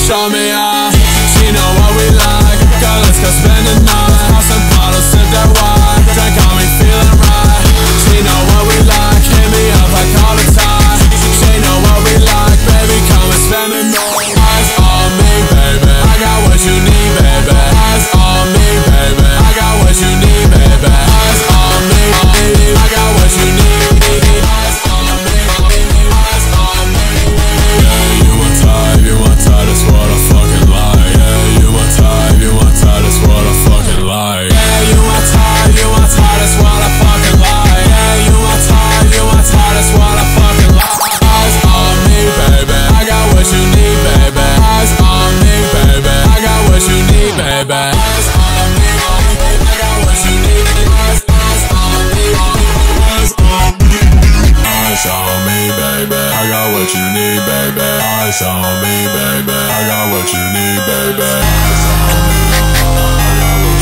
show me out. She know what we like. Girl, let's go spend the night. Pop some bottles, sip that wine. Drink got me feeling right. She know what we like. Hit me up like all the time. She know what we like. Baby, come and spend the night. Eyes on me, baby. I got what you need, baby. Eyes on me, baby. I got what you need, baby. Eyes on me, baby. I got what you need. Eyes on me, baby. Eyes on me. Yeah, you want type, that's what I fucking like. Yeah, you want type, that's what I fucking like. Yeah, you want type, that's what I fucking like. Yeah, you want type, that's what I fucking like. Eyes on me, baby. I got what you need, baby. Eyes on me, baby. I got what you need, baby. Eyes on me, baby. I got what you need. Eyes on me, eyes on me. Eyes on me, baby. I got what you need, baby. Eyes on me, baby. I got what you need, baby. Eyes on me, I got what